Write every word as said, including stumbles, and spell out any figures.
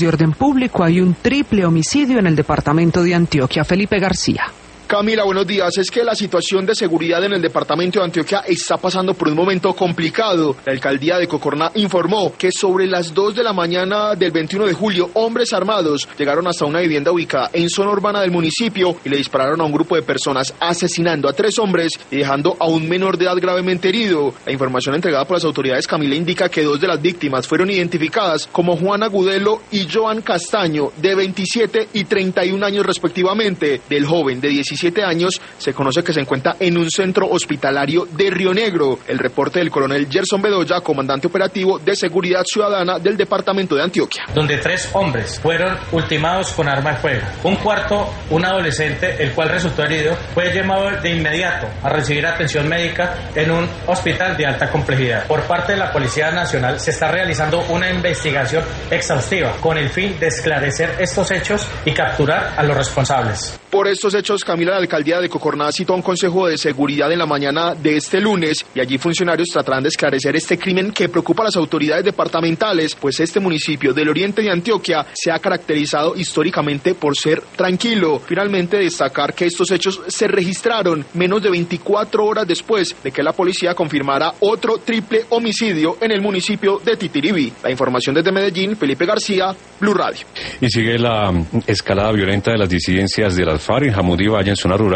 De orden público hay un triple homicidio en el departamento de Antioquia. Felipe García. Camila, buenos días. Es que la situación de seguridad en el departamento de Antioquia está pasando por un momento complicado. La alcaldía de Cocorná informó que sobre las dos de la mañana del veintiuno de julio, hombres armados llegaron hasta una vivienda ubicada en zona urbana del municipio y le dispararon a un grupo de personas, asesinando a tres hombres y dejando a un menor de edad gravemente herido. La información entregada por las autoridades, Camila, indica que dos de las víctimas fueron identificadas como Juan Agudelo y Joan Castaño, de veintisiete y treinta y un años respectivamente. Del joven de diecisiete años se conoce que se encuentra en un centro hospitalario de Río Negro. El reporte del coronel Gerson Bedoya, comandante operativo de Seguridad Ciudadana del departamento de Antioquia. Donde tres hombres fueron ultimados con arma de fuego. Un cuarto, un adolescente, el cual resultó herido, fue llamado de inmediato a recibir atención médica en un hospital de alta complejidad. Por parte de la Policía Nacional se está realizando una investigación exhaustiva con el fin de esclarecer estos hechos y capturar a los responsables. Por estos hechos, Camila, la alcaldía de Cocorná citó a un consejo de seguridad en la mañana de este lunes y allí funcionarios tratarán de esclarecer este crimen que preocupa a las autoridades departamentales, pues este municipio del oriente de Antioquia se ha caracterizado históricamente por ser tranquilo. Finalmente, destacar que estos hechos se registraron menos de veinticuatro horas después de que la policía confirmara otro triple homicidio en el municipio de Titiribí. La información desde Medellín, Felipe García, Blue Radio. Y sigue la escalada violenta de las disidencias de las FARC en Jamundí Valle, en zona rural.